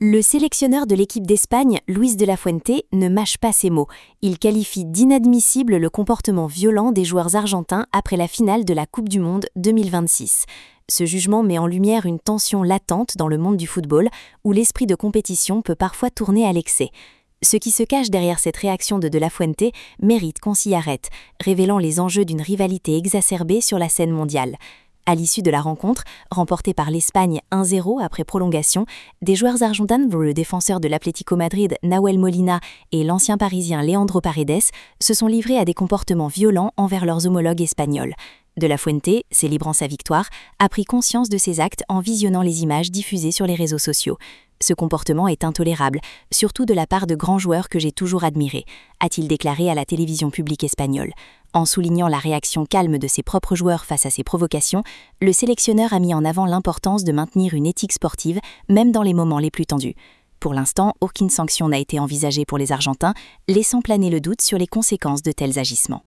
Le sélectionneur de l'équipe d'Espagne, Luis de la Fuente, ne mâche pas ses mots. Il qualifie d'inadmissible le comportement violent des joueurs argentins après la finale de la Coupe du Monde 2026. Ce jugement met en lumière une tension latente dans le monde du football, où l'esprit de compétition peut parfois tourner à l'excès. Ce qui se cache derrière cette réaction de la Fuente mérite qu'on s'y arrête, révélant les enjeux d'une rivalité exacerbée sur la scène mondiale. À l'issue de la rencontre, remportée par l'Espagne 1-0 après prolongation, des joueurs argentins, dont le défenseur de l'Atlético Madrid Nahuel Molina et l'ancien parisien Leandro Paredes, se sont livrés à des comportements violents envers leurs homologues espagnols. De la Fuente, célébrant sa victoire, a pris conscience de ces actes en visionnant les images diffusées sur les réseaux sociaux. Ce comportement est intolérable, surtout de la part de grands joueurs que j'ai toujours admirés, a-t-il déclaré à la télévision publique espagnole. En soulignant la réaction calme de ses propres joueurs face à ces provocations, le sélectionneur a mis en avant l'importance de maintenir une éthique sportive, même dans les moments les plus tendus. Pour l'instant, aucune sanction n'a été envisagée pour les Argentins, laissant planer le doute sur les conséquences de tels agissements.